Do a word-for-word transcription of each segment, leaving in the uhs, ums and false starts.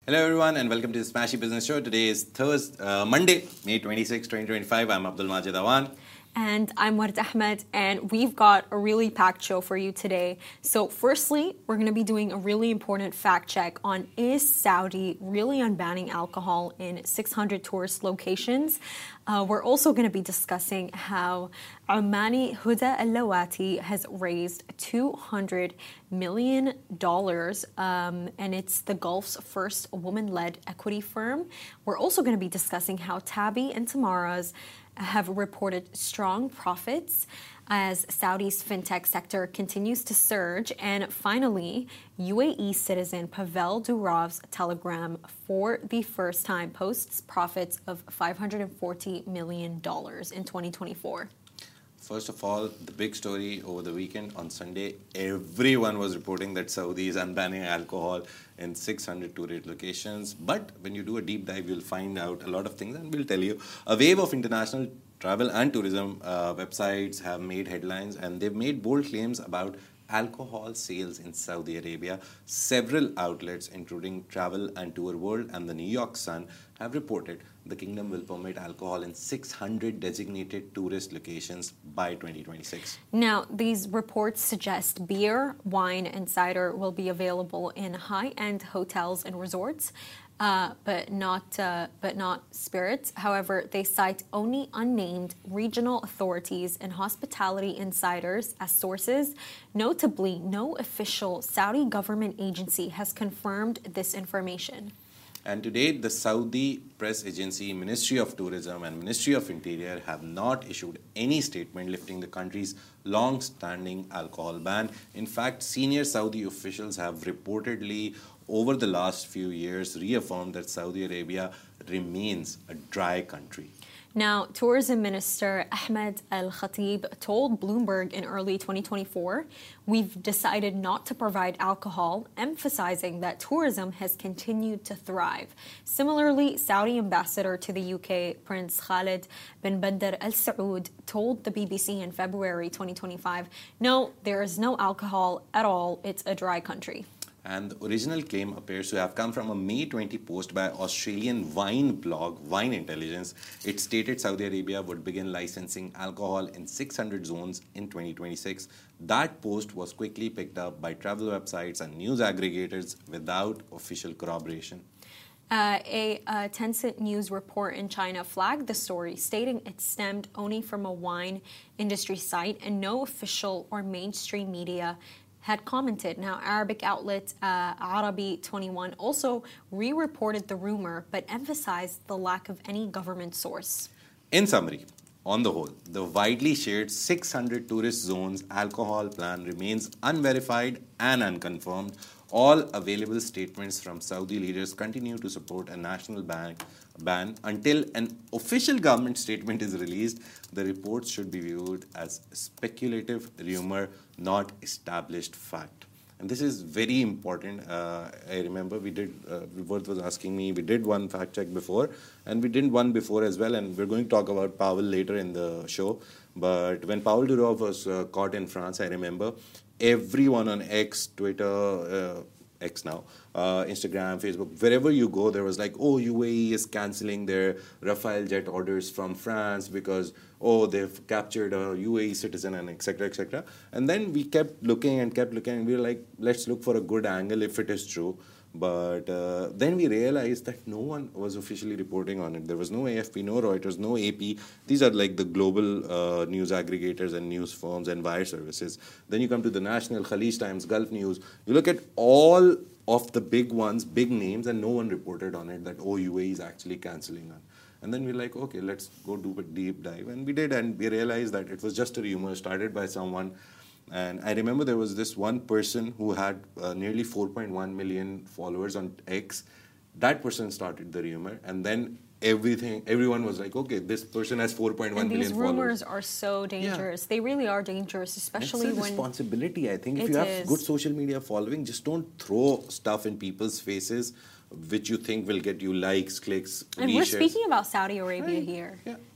Hello everyone and welcome to the Smashy Business Show. Today is Thursday, uh, Monday, May twenty-sixth, twenty twenty-five. I'm Abdul Majid Awan. And I'm Ward Ahmed, and we've got a really packed show for you today. So firstly, we're going to be doing a really important fact check on is Saudi really unbanning alcohol in six hundred tourist locations? Uh, we're also going to be discussing how Omani Huda Al Lawati has raised two hundred million dollars, um, and it's the Gulf's first woman-led equity firm. We're also going to be discussing how Tabby and Tamara's have reported strong profits as Saudi's fintech sector continues to surge. And finally, U A E citizen Pavel Durov's Telegram for the first time posts profits of five hundred forty million dollars in twenty twenty-four. First of all, the big story over the weekend on Sunday, everyone was reporting that Saudi is unbanning alcohol in six hundred tourist locations. But when you do a deep dive, you'll find out a lot of things, and we'll tell you. A wave of international travel and tourism uh, websites have made headlines, and they've made bold claims about alcohol sales in Saudi Arabia. Several outlets, including Travel and Tour World and the New York Sun, have reported the kingdom will permit alcohol in six hundred designated tourist locations by twenty twenty-six. Now, these reports suggest beer, wine, and cider will be available in high-end hotels and resorts, uh, but not uh, but not spirits. However, they cite only unnamed regional authorities and hospitality insiders as sources. Notably, no official Saudi government agency has confirmed this information. And to date, the Saudi press agency, Ministry of Tourism and Ministry of Interior have not issued any statement lifting the country's long-standing alcohol ban. In fact, senior Saudi officials have reportedly, over the last few years, reaffirmed that Saudi Arabia remains a dry country. Now, Tourism Minister Ahmed Al Khatib told Bloomberg in early twenty twenty-four, we've decided not to provide alcohol, emphasizing that tourism has continued to thrive. Similarly, Saudi ambassador to the U K, Prince Khalid bin Bandar Al Saud, told the B B C in February twenty twenty-five, no, there is no alcohol at all, it's a dry country. And the original claim appears to have come from a May twentieth post by Australian wine blog Wine Intelligence. It stated Saudi Arabia would begin licensing alcohol in six hundred zones in twenty twenty-six. That post was quickly picked up by travel websites and news aggregators without official corroboration. Uh, a, a Tencent News report in China flagged the story, stating it stemmed only from a wine industry site and no official or mainstream media had commented. Now, Arabic outlet uh, Arabi twenty-one also re-reported the rumor, but emphasized the lack of any government source. In summary, on the whole, the widely shared six hundred tourist zones alcohol plan remains unverified and unconfirmed. All available statements from Saudi leaders continue to support a national ban, ban until an official government statement is released. The reports should be viewed as speculative rumor, not established fact. And this is very important. Uh, I remember we did, uh, Worth was asking me, we did one fact check before, and we did one before as well, and we're going to talk about Pavel later in the show. But when Pavel Durov was uh, caught in France, I remember, everyone on X, Twitter, uh, X now, uh, Instagram, Facebook, wherever you go, there was like, oh, U A E is cancelling their Rafale jet orders from France because, oh, they've captured a U A E citizen and et cetera, et cetera. And then we kept looking and kept looking, and we were like, let's look for a good angle if it is true. But uh, then we realized that no one was officially reporting on it. There was no A F P, no Reuters, no A P. These are like the global uh, news aggregators and news firms and wire services. Then you come to the National, Khalij Times, Gulf News. You look at all of the big ones, big names, and no one reported on it that, oh, U A E is actually cancelling on. And then we're like, okay, let's go do a deep dive. And we did, and we realized that it was just a rumor started by someone. And I remember there was this one person who had uh, nearly four point one million followers on X. That person started the rumor, and then everything, everyone was like, okay, this person has four point one million followers. And these rumors are so dangerous. Yeah. They really are dangerous, especially it's a when... responsibility, I think. If it you have is. good social media following, just don't throw stuff in people's faces which you think will get you likes, clicks, And reshares. we're speaking about Saudi Arabia right. here. Yeah.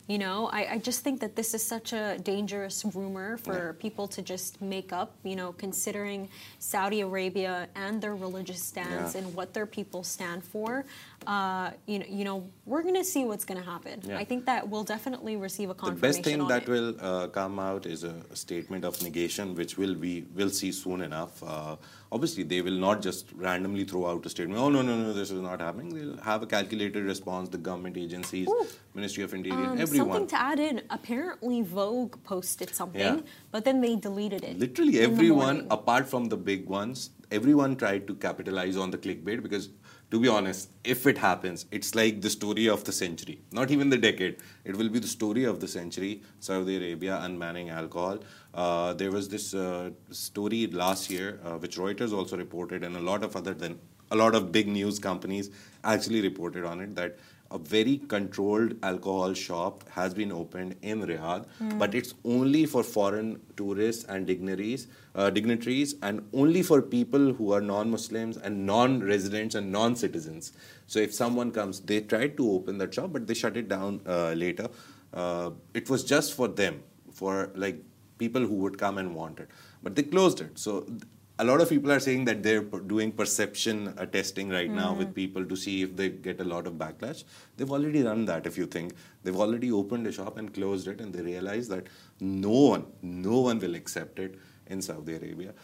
You know, I, I just think that this is such a dangerous rumor for Yeah. people to just make up, you know, considering Saudi Arabia and their religious stance Yeah. and what their people stand for. Uh, you know, you know, we're going to see what's going to happen. Yeah. I think that we'll definitely receive a The confirmation best thing on that it. will uh, come out is a statement of negation, which will we will see soon enough. Uh, obviously, they will not just randomly throw out a statement. Oh no, no, no, this is not happening. They'll have a calculated response. The government agencies, Ooh. Ministry of Interior, Um, everyone. something to add in. Apparently, Vogue posted something, Yeah. but then they deleted it. Literally in the everyone, morning. apart from the big ones, everyone tried to capitalize on the clickbait because, to be honest, if it happens, it's like the story of the century. Not even the decade. It will be the story of the century. Saudi Arabia unbanning alcohol. Uh, there was this uh, story last year, uh, which Reuters also reported, and a lot of other than a lot of big news companies actually reported on it, that a very controlled alcohol shop has been opened in Riyadh, but it's only for foreign tourists and dignitaries, uh, dignitaries, and only for people who are non-Muslims and non-residents and non-citizens. So if someone comes, they tried to open that shop, but they shut it down uh, later. Uh, it was just for them, for like people who would come and want it, but they closed it. So a lot of people are saying that they're p- doing perception uh, testing right now with people to see if they get a lot of backlash. They've already done that, if you think. They've already opened a shop and closed it, and they realize that no one, no one will accept it in Saudi Arabia.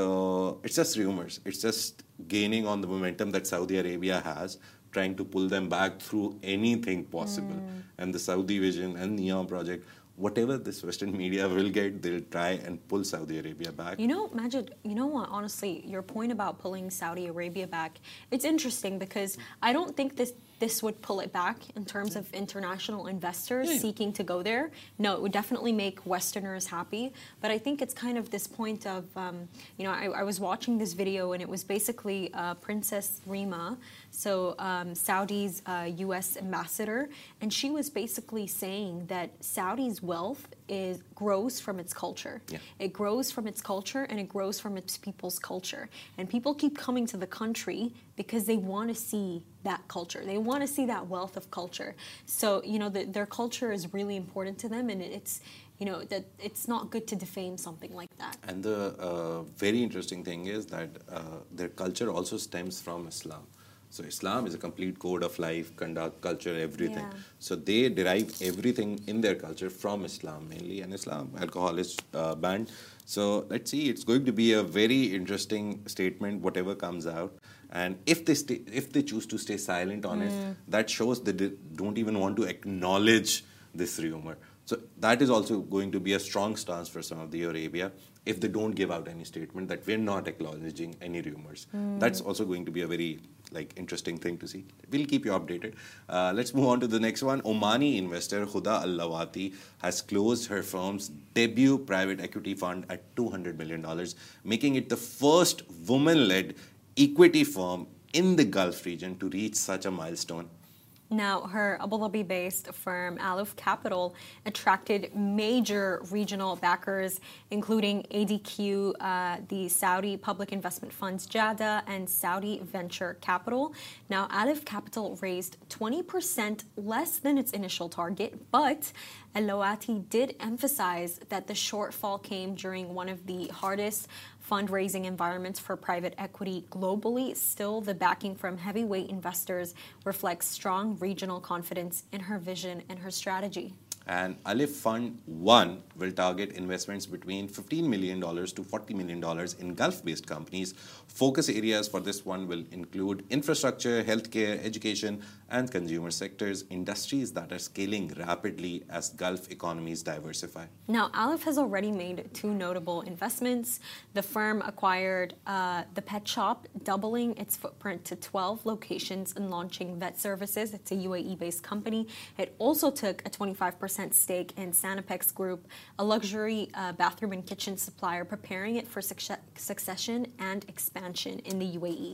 So it's just rumors. It's just gaining on the momentum that Saudi Arabia has, trying to pull them back through anything possible. And the Saudi Vision and Neom Project, whatever this Western media will get, they'll try and pull Saudi Arabia back. You know, Majid, you know what, honestly, your point about pulling Saudi Arabia back, it's interesting because I don't think this this would pull it back in terms of international investors Yeah. seeking to go there. No, it would definitely make Westerners happy. But I think it's kind of this point of, um, you know, I, I was watching this video and it was basically uh, Princess Rima, so um, Saudi's uh, U S ambassador, and she was basically saying that Saudi's wealth is grows from its culture. Yeah. It grows from its culture and it grows from its people's culture. And people keep coming to the country because they want to see that culture. They want to see that wealth of culture. So, you know, the, their culture is really important to them, and it's, you know, that it's not good to defame something like that. And the uh, very interesting thing is that uh, their culture also stems from Islam. So Islam is a complete code of life, conduct, culture, everything. Yeah. So they derive everything in their culture from Islam mainly, and Islam, alcohol is uh, banned. So let's see, it's going to be a very interesting statement, whatever comes out. And if they stay, if they choose to stay silent on it, that shows that they don't even want to acknowledge this rumor. So that is also going to be a strong stance for Saudi Arabia if they don't give out any statement that we're not acknowledging any rumors. That's also going to be a very like interesting thing to see. We'll keep you updated. Uh, let's move on to the next one. Omani investor Huda Al-Lawati has closed her firm's debut private equity fund at two hundred million dollars, making it the first woman-led equity firm in the Gulf region to reach such a milestone. Now, her Abu Dhabi-based firm, Aluf Capital, attracted major regional backers, including A D Q, uh, the Saudi public investment funds JADA, and Saudi Venture Capital. Now, Aluf Capital raised twenty percent less than its initial target, but Al-Lawati did emphasize that the shortfall came during one of the hardest fundraising environments for private equity globally. Still, the backing from heavyweight investors reflects strong regional confidence in her vision and her strategy. And Alif Fund one will target investments between fifteen million dollars to forty million dollars in Gulf-based companies. Focus areas for this one will include infrastructure, healthcare, education, and consumer sectors, industries that are scaling rapidly as Gulf economies diversify. Now, Alif has already made two notable investments. The firm acquired uh, the pet shop, doubling its footprint to twelve locations and launching vet services. It's a U A E-based company. It also took a twenty-five percent stake in Sanapex Group, a luxury uh, bathroom and kitchen supplier, preparing it for succe- succession and expansion in the U A E.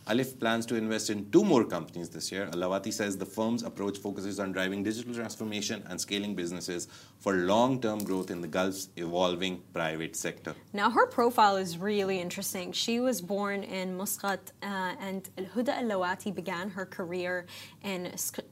Alif plans to invest in two more companies this year. Al-Lawati says the firm's approach focuses on driving digital transformation and scaling businesses for long-term growth in the Gulf's evolving private sector. Now, her profile is really interesting. She was born in Muscat, uh, and Huda Al-Lawati began her career in,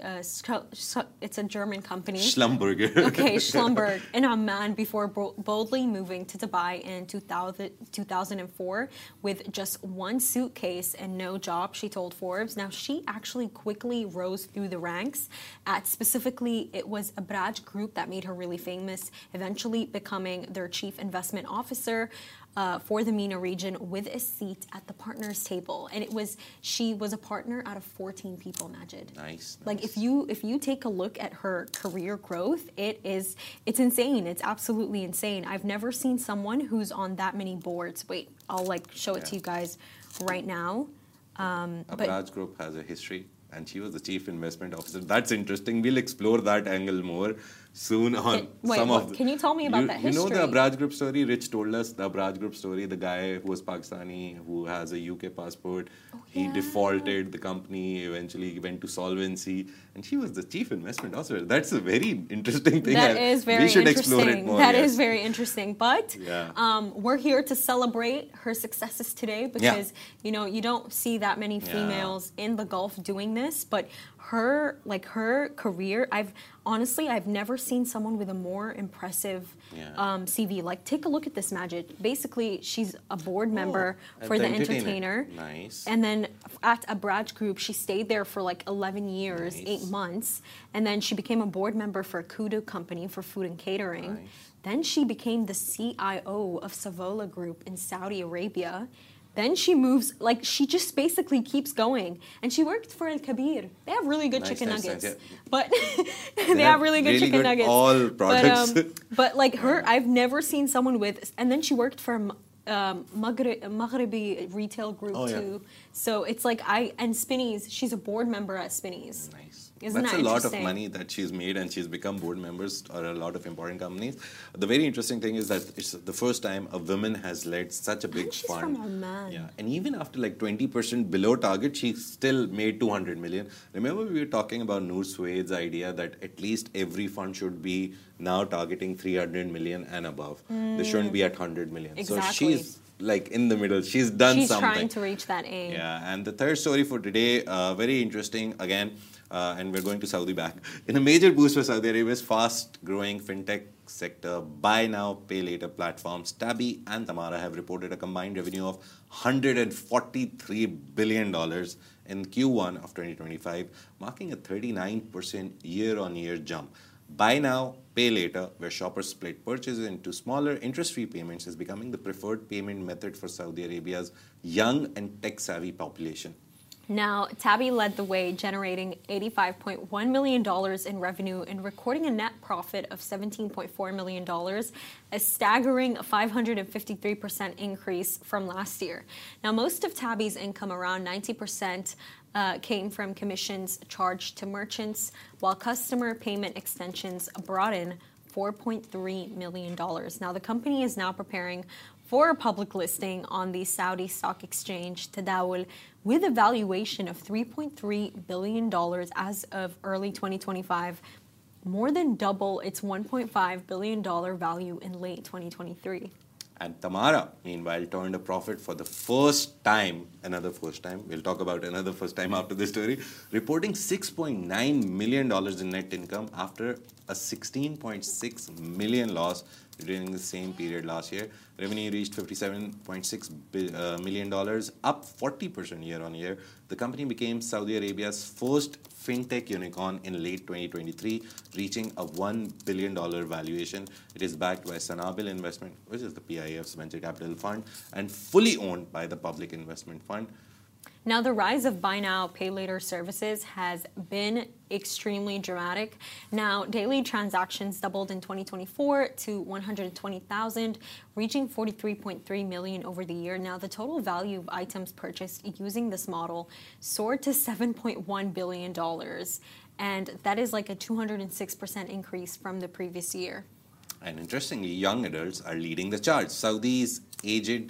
uh, it's a German company. Schlumberger. Okay, Schlumberger in Amman before boldly moving to Dubai in two thousand, two thousand four with just one suitcase and no job, she told Forbes. Now, she actually quickly rose through the ranks. At specifically, it was Abraj Group that made her really famous, eventually becoming their chief investment officer uh, for the MENA region with a seat at the partners table. And it was she was a partner out of fourteen people, Majid. Nice. Like nice. if you if you take a look at her career growth, it is it's insane. It's absolutely insane. I've never seen someone who's on that many boards. Wait, I'll like show it yeah. to you guys right now. Um, Abraj Group has a history, and she was the chief investment officer. That's interesting. We'll explore that angle more soon on can, wait, some what, of the, can you tell me about you, that history? You history? know the Abraj Group story? Rich told us the Abraj Group story. The guy who was Pakistani, who has a U K passport, oh, he yeah. defaulted the company, eventually went to solvency, and she was the chief investment officer. That's a very interesting thing. That is very we should interesting. explore it more. That yes. is very interesting. But yeah. um, we're here to celebrate her successes today because, yeah. you know, you don't see that many females yeah. in the Gulf doing this, but her, like her career, I've honestly, I've never seen someone with a more impressive yeah. um, C V. Like, take a look at this, Majid. Basically, she's a board member oh, for the, the Entertainer. entertainer. Nice. And then at Abraj Group, she stayed there for like eleven years, nice. eight months. And then she became a board member for Kudu Company for food and catering. Nice. Then she became the C I O of Savola Group in Saudi Arabia. Then she moves, like, she just basically keeps going. And she worked for Al Kabir. They have really good nice, chicken nice, nuggets. nice, yeah. But they, they have really good really chicken good nuggets. all products. But, um, but like, her, I've never seen someone with, and then she worked for um, Maghrib, Maghribi Retail Group, oh, too. Yeah. So it's like, I, and Spinneys, she's a board member at Spinneys. Nice. Isn't That's that a lot of money that she's made, and she's become board members or a lot of important companies. The very interesting thing is that it's the first time a woman has led such a big and she's fund. From Oman. Yeah, and even after like twenty percent below target, she still made two hundred million. Remember, we were talking about Noor Sued's idea that at least every fund should be now targeting three hundred million and above. Mm. They shouldn't be at one hundred million. Exactly. So she's like in the middle. She's done she's something. She's trying to reach that aim. Yeah, and the third story for today, uh, very interesting again. Uh, and we're going to Saudi back. In a major boost for Saudi Arabia's fast-growing fintech sector, buy now, pay later platforms, Tabby and Tamara have reported a combined revenue of one hundred forty-three billion dollars in Q one of twenty twenty-five, marking a thirty-nine percent year-on-year jump. Buy now, pay later, where shoppers split purchases into smaller interest-free payments, is becoming the preferred payment method for Saudi Arabia's young and tech-savvy population. Now, Tabby led the way, generating eighty-five point one million dollars in revenue and recording a net profit of seventeen point four million dollars, a staggering five hundred fifty-three percent increase from last year. Now, most of Tabby's income, around ninety percent, uh, came from commissions charged to merchants, while customer payment extensions brought in four point three million dollars. Now, the company is now preparing for a public listing on the Saudi Stock Exchange, Tadawul, with a valuation of three point three billion dollars as of early twenty twenty-five, more than double its one point five billion dollars value in late twenty twenty-three. And Tamara, meanwhile, turned a profit for the first time, another first time, we'll talk about another first time after this story, reporting six point nine million dollars in net income after a sixteen point six million dollars loss during the same period last year. Revenue reached fifty-seven point six million dollars, up forty percent year on year. The company became Saudi Arabia's first fintech unicorn in late twenty twenty-three, reaching a one billion dollars valuation. It is backed by Sanabil Investment, which is the P I F's venture capital fund, and fully owned by the Public Investment Fund. Now, the rise of buy now, pay later services has been extremely dramatic. Now, daily transactions doubled in twenty twenty-four to one hundred twenty thousand, reaching forty-three point three million over the year. Now, the total value of items purchased using this model soared to seven point one billion dollars, and that is like a two hundred six percent increase from the previous year. And interestingly, young adults are leading the charge. Saudi's aged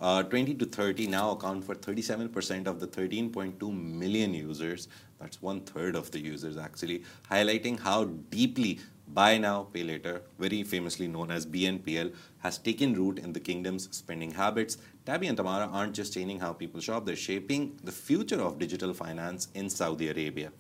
uh, twenty to thirty now account for thirty-seven percent of the thirteen point two million users. That's one third of the users actually, highlighting how deeply Buy Now, Pay Later, very famously known as B N P L, has taken root in the kingdom's spending habits. Tabby and Tamara aren't just changing how people shop, they're shaping the future of digital finance in Saudi Arabia.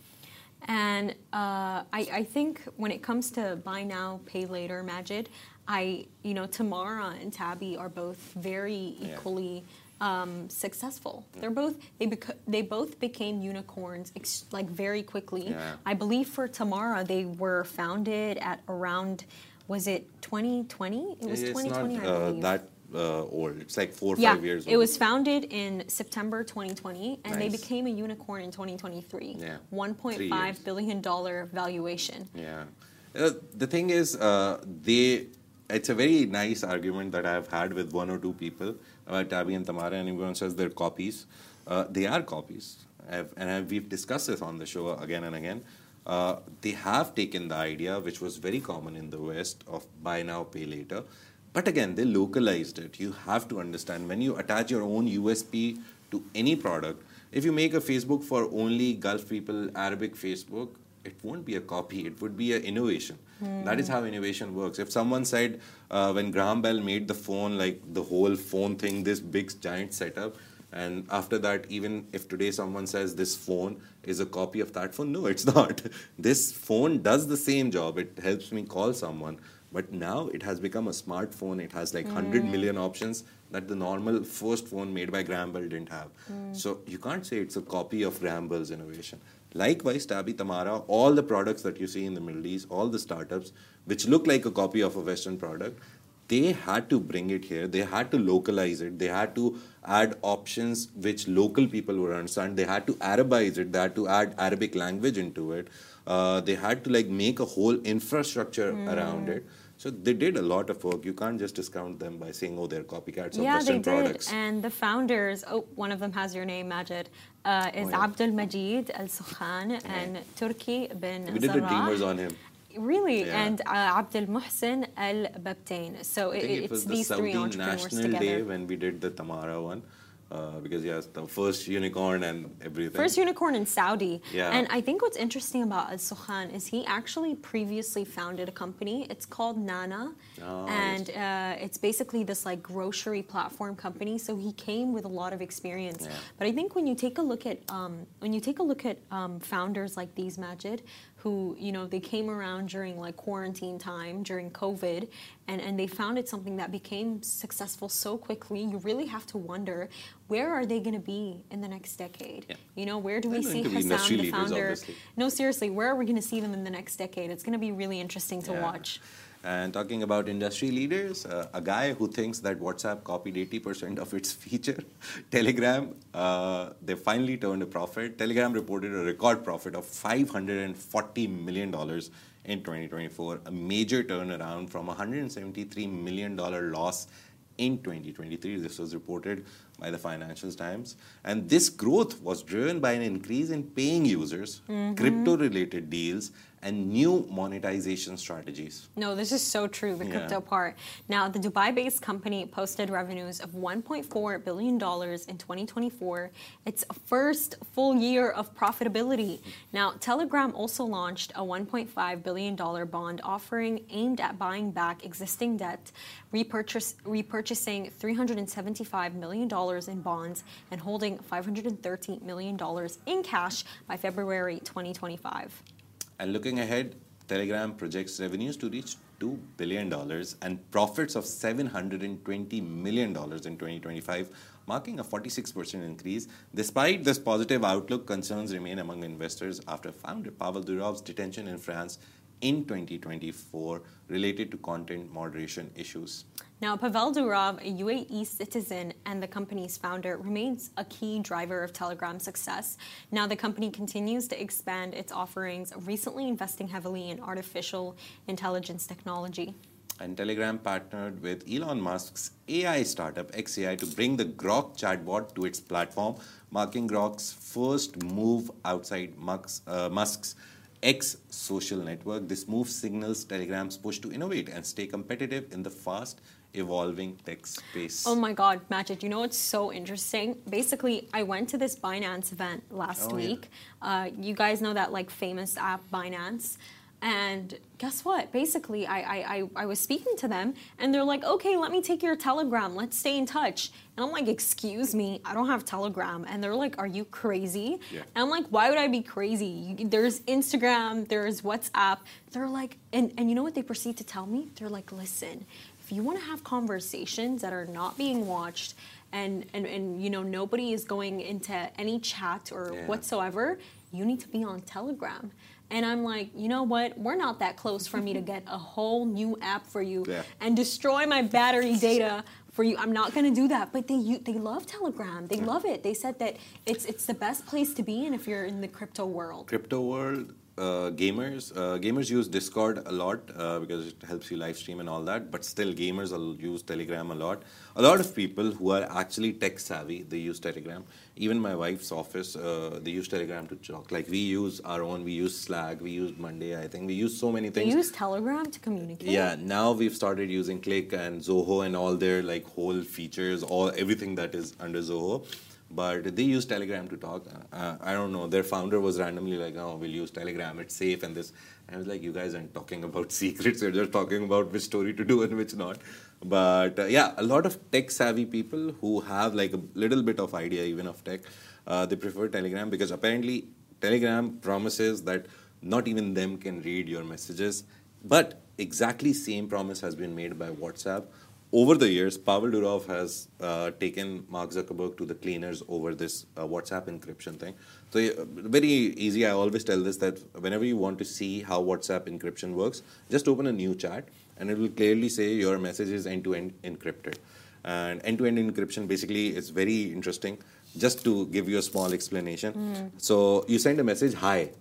And uh, I, I think when it comes to Buy Now, Pay Later, Majid, I, you know, Tamara and Tabby are both very equally yeah. Um, successful. Yeah. They're both they beca- they both became unicorns ex- like very quickly. Yeah. I believe for Tamara they were founded at around, was it twenty twenty? It was it's twenty twenty. Not, I believe. Uh, that uh, old. It's like four or yeah, five years old. It was founded in September twenty twenty, and nice. they became a unicorn in twenty twenty-three. Yeah. one point five billion dollar valuation. Yeah. Uh, the thing is, uh, they. It's a very nice argument that I've had with one or two people about Tabby and Tamara, and everyone says they're copies. Uh, they are copies, I've, and I've, we've discussed this on the show again and again. Uh, they have taken the idea, which was very common in the West, of buy now, pay later. But again, they localized it. You have to understand, when you attach your own U S P to any product, if you make a Facebook for only Gulf people, Arabic Facebook, it won't be a copy, it would be an innovation. Mm. That is how innovation works. If someone said, uh, when Graham Bell made the phone, like the whole phone thing, this big giant setup, and after that, even if today someone says this phone is a copy of that phone, no, it's not. This phone does the same job. It helps me call someone. But now it has become a smartphone. It has like mm. one hundred million options that the normal first phone made by Graham Bell didn't have. Mm. So you can't say it's a copy of Graham Bell's innovation. Likewise, Tabby, Tamara, all the products that you see in the Middle East, all the startups, which look like a copy of a Western product, they had to bring it here. They had to localize it. They had to add options which local people would understand. They had to Arabize it. They had to add Arabic language into it. Uh, they had to like make a whole infrastructure mm. around it. So they did a lot of work. You can't just discount them by saying, oh, they're copycats of yeah, Western they did. products. And the founders, oh, one of them has your name, Majid, uh, is oh, yeah. Abdul Majid Al Sukhan yeah. and Turki bin We did Zarrah. the Dreamers on him. Really? Yeah. And uh, Abdul Muhsin Al Babtain. So it, it it's was these the three Saudi entrepreneurs National together. Day when we did the Tamara one. Uh, because, yes, the first unicorn and everything. First unicorn in Saudi. Yeah. And I think what's interesting about Al Sukhan is he actually previously founded a company. It's called Nana. Oh, and yes. uh, it's basically this like grocery platform company. So he came with a lot of experience. Yeah. But I think when you take a look at um, when you take a look at um, founders like these, Majid, who, you know, they came around during like quarantine time, during COVID, and, and they founded something that became successful so quickly, you really have to wonder, where are they going to be in the next decade? Yeah. You know, where do we They're see going to be Hassan, industry the leaders, founder? obviously. No, seriously, where are we going to see them in the next decade? It's going to be really interesting to Yeah. watch. And talking about industry leaders, uh, a guy who thinks that WhatsApp copied eighty percent of its feature, Telegram, uh, they finally turned a profit. Telegram reported a record profit of five hundred forty million dollars in twenty twenty-four, a major turnaround from a one hundred seventy-three million dollars loss in twenty twenty-three. This was reported by the Financial Times. And this growth was driven by an increase in paying users, mm-hmm. crypto-related deals, and new monetization strategies. No, this is so true, the Yeah. crypto part. Now, the Dubai-based company posted revenues of one point four billion dollars in twenty twenty-four. Its first full year of profitability. Now, Telegram also launched a one point five billion dollars bond offering aimed at buying back existing debt, repurchase, repurchasing three hundred seventy-five million dollars in bonds, and holding five hundred thirty million dollars in cash by February twenty twenty-five. And looking ahead, Telegram projects revenues to reach two billion dollars and profits of seven hundred twenty million dollars in twenty twenty-five, marking a forty-six percent increase. Despite this positive outlook, concerns remain among investors after founder Pavel Durov's detention in France in twenty twenty-four related to content moderation issues. Now, Pavel Durov, a U A E citizen and the company's founder, remains a key driver of Telegram's success. Now, the company continues to expand its offerings, recently investing heavily in artificial intelligence technology. And Telegram partnered with Elon Musk's A I startup X A I to bring the Grok chatbot to its platform, marking Grok's first move outside Musk's, uh, Musk's X social network. This move signals Telegram's push to innovate and stay competitive in the fast evolving tech space. Oh my God, Majid, you know what's so interesting? Basically, I went to this Binance event last Oh, yeah. week. Uh, you guys know that like famous app Binance. And guess what? Basically, I, I, I, I was speaking to them and they're like, okay, let me take your Telegram. Let's stay in touch. And I'm like, excuse me, I don't have Telegram. And they're like, are you crazy? Yeah. And I'm like, why would I be crazy? You, there's Instagram, there's WhatsApp. They're like, and, and you know what they proceed to tell me? They're like, listen, if you want to have conversations that are not being watched and, and, and you know, nobody is going into any chat or Yeah. whatsoever, you need to be on Telegram. And I'm like, you know what? We're not that close for me to get a whole new app for you Yeah. and destroy my battery data for you. I'm not going to do that. But they you, they love Telegram. They love it. They said that it's it's the best place to be in if you're in the crypto world. Crypto world, uh, gamers, uh, gamers use Discord a lot uh, because it helps you live stream and all that. But still, gamers will use Telegram a lot. A lot of people who are actually tech savvy, they use Telegram. Even my wife's office, uh, they use Telegram to talk. Like we use our own, we use Slack, we use Monday. I think we use so many They things. use Telegram to communicate. Yeah, now we've started using Click and Zoho and all their like whole features, all everything that is under Zoho. But they use Telegram to talk. Uh, I don't know. Their founder was randomly like, "Oh, we'll use Telegram. It's safe." And this, and I was like, "You guys aren't talking about secrets. You're just talking about which story to do and which not." But uh, yeah, a lot of tech savvy people who have like a little bit of idea even of tech, uh, they prefer Telegram because apparently Telegram promises that not even them can read your messages. But exactly same promise has been made by WhatsApp. Over the years, Pavel Durov has uh, taken Mark Zuckerberg to the cleaners over this uh, WhatsApp encryption thing. So uh, very easy. I always tell this that whenever you want to see how WhatsApp encryption works, just open a new chat and it will clearly say your message is end-to-end encrypted. And end-to-end encryption basically is very interesting. Just to give you a small explanation. Mm. So you send a message, hi.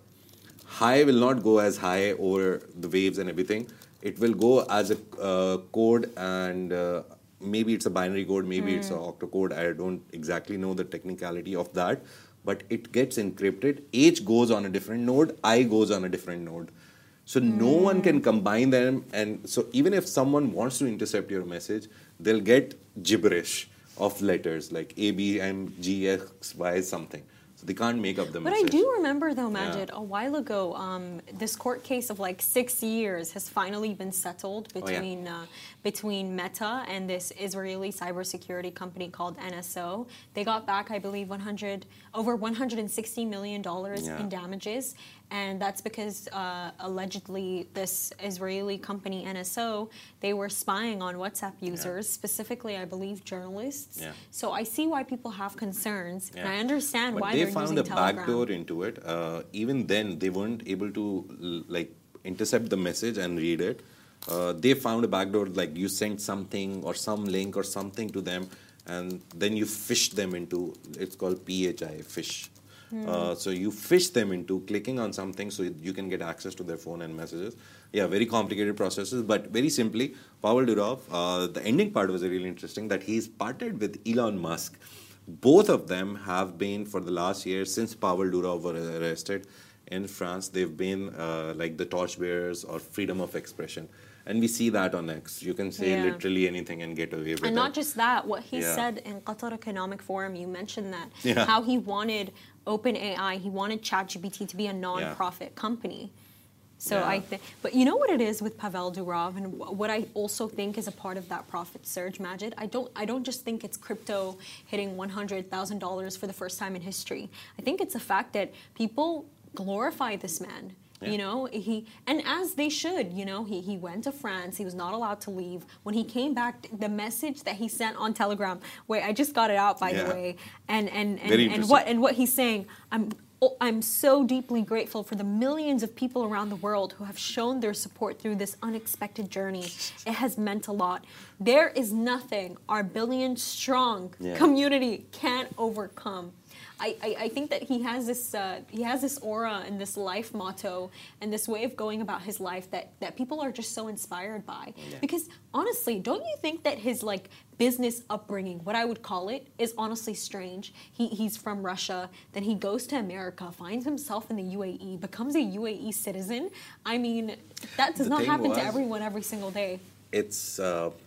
Hi will not go as high over the waves and everything. It will go as a uh, code and uh, maybe it's a binary code, maybe mm. it's an octocode. I don't exactly know the technicality of that. But it gets encrypted. H goes on a different node, I goes on a different node. So mm. no one can combine them. And so even if someone wants to intercept your message, they'll get gibberish of letters like A, B, M, G, X, Y, something. So they can't make up the but message. But I do remember, though, Majid, yeah. a while ago, um, this court case of like six years has finally been settled between oh, yeah. uh, between Meta and this Israeli cybersecurity company called N S O. They got back, I believe, one hundred over one hundred sixty million dollars yeah. in damages. And that's because uh, allegedly this Israeli company, N S O, they were spying on WhatsApp users, yeah. specifically, I believe, journalists. Yeah. So I see why people have concerns, yeah. and I understand but why they they're found using a Telegram. backdoor into it. Uh, even then, they weren't able to like intercept the message and read it. Uh, they found a backdoor, like you sent something or some link or something to them, and then you fish them into, it's called P H I, fish. Mm. Uh, so you fish them into clicking on something so you can get access to their phone and messages. Yeah, very complicated processes, but very simply, Pavel Durov, uh, the ending part was really interesting, that he's partnered with Elon Musk. Both of them have been, for the last year, since Pavel Durov was arrested in France, they've been uh, like the torchbearers or freedom of expression. And we see that on X. You can say yeah. literally anything and get away with it. And that. not just that, what he yeah. said in Qatar Economic Forum, you mentioned that, yeah. how he wanted OpenAI, he wanted ChatGPT to be a non-profit yeah. company. So yeah. I think, but you know what it is with Pavel Durov, and what I also think is a part of that profit surge, Majid. I don't, I don't just think it's crypto hitting one hundred thousand dollars for the first time in history. I think it's the fact that people glorify this man. Yeah. You know, he, and as they should, you know, he, he went to France, he was not allowed to leave. When he came back, the message that he sent on Telegram, wait, I just got it out, by yeah. the way, and and and, and what and what he's saying, I'm I'm so deeply grateful for the millions of people around the world who have shown their support through this unexpected journey. It has meant a lot. There is nothing our billion strong yeah. community can't overcome. I, I, I think that he has this uh, he has this aura and this life motto and this way of going about his life that, that people are just so inspired by. Yeah. Because honestly, don't you think that his like business upbringing, what I would call it, is honestly strange? He he's from Russia, then he goes to America, finds himself in the U A E, becomes a U A E citizen. I mean, that does the not happen was, to everyone every single day. It's uh,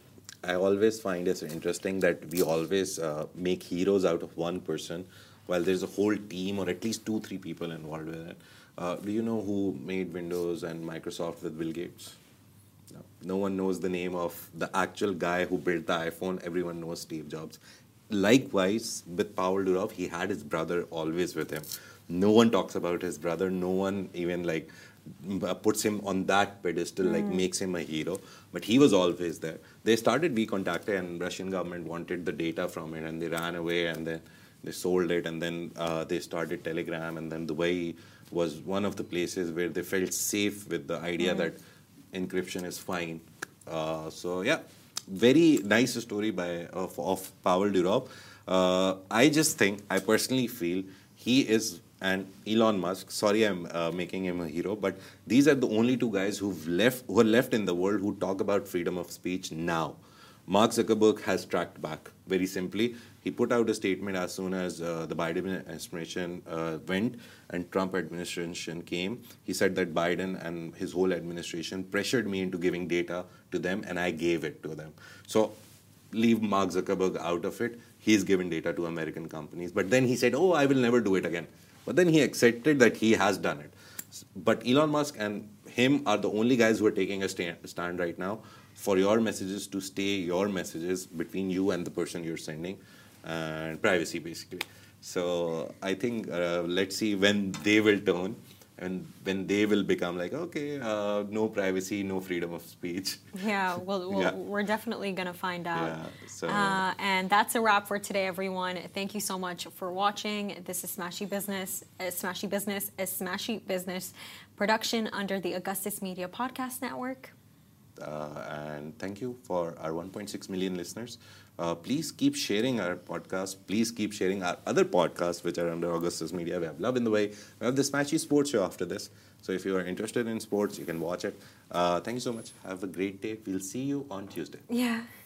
I always find it interesting that we always uh, make heroes out of one person, while there's a whole team or at least two, three people involved with it. Uh, do you know who made Windows and Microsoft with Bill Gates? No. No one knows the name of the actual guy who built the iPhone. Everyone knows Steve Jobs. Likewise, with Pavel Durov, he had his brother always with him. No one talks about his brother. No one even like puts him on that pedestal, mm. like makes him a hero. But he was always there. They started vKontakte, and Russian government wanted the data from it, and they ran away, and then they sold it, and then uh, they started Telegram, and then Dubai was one of the places where they felt safe with the idea mm. that encryption is fine. Uh, so yeah, very nice story by of, of Pavel Durov. Uh, I just think, I personally feel he is, and Elon Musk, sorry I'm uh, making him a hero, but these are the only two guys who've left, who are left in the world who talk about freedom of speech now. Mark Zuckerberg has tracked back, very simply. He put out a statement as soon as uh, the Biden administration uh, went and Trump administration came. He said that Biden and his whole administration pressured me into giving data to them, and I gave it to them. So leave Mark Zuckerberg out of it. He's given data to American companies. But then he said, oh, I will never do it again. But then he accepted that he has done it. But Elon Musk and him are the only guys who are taking a stand right now for your messages to stay your messages between you and the person you're sending, and privacy, basically. So I think uh, let's see when they will turn, and when they will become like, okay, uh, no privacy, no freedom of speech. Yeah, well, well yeah. we're definitely going to find out. Yeah, so. uh, and that's a wrap for today, everyone. Thank you so much for watching. This is Smashy Business, a Smashy Business, a Smashy Business production under the Augustus Media Podcast Network. Uh, and thank you for our one point six million listeners. Uh, please keep sharing our podcast. Please keep sharing our other podcasts, which are under Augustus Media. We have Love in the Way. We have the Smashy Sports Show after this. So if you are interested in sports, you can watch it. Uh, thank you so much. Have a great day. We'll see you on Tuesday. Yeah.